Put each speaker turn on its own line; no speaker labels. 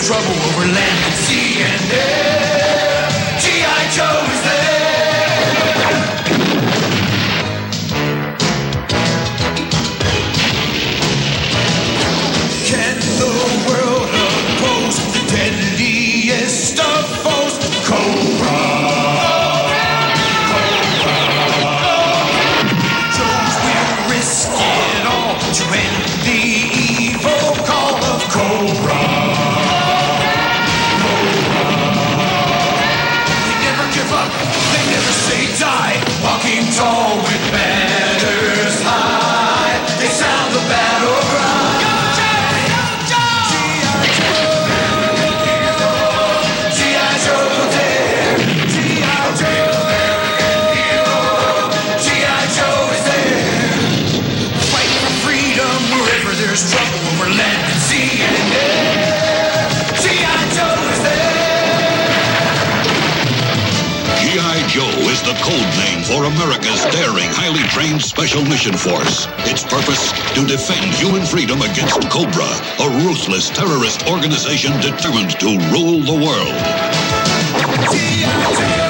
trouble over land and sea and air, G.I. Joe is there. Can the world oppose the deadliest of foes? Cobra. Joes will risk it all to end the evil call of Cobra. They never give up, they never say die. Walking tall with banners high, they sound the battle cry. There's trouble over land and sea and air, G.I. Joe is there.
G.I. Joe is the code name for America's daring, highly trained Special Mission Force. Its purpose, to defend human freedom against Cobra, a ruthless terrorist organization determined to rule the world.
G.I. Joe.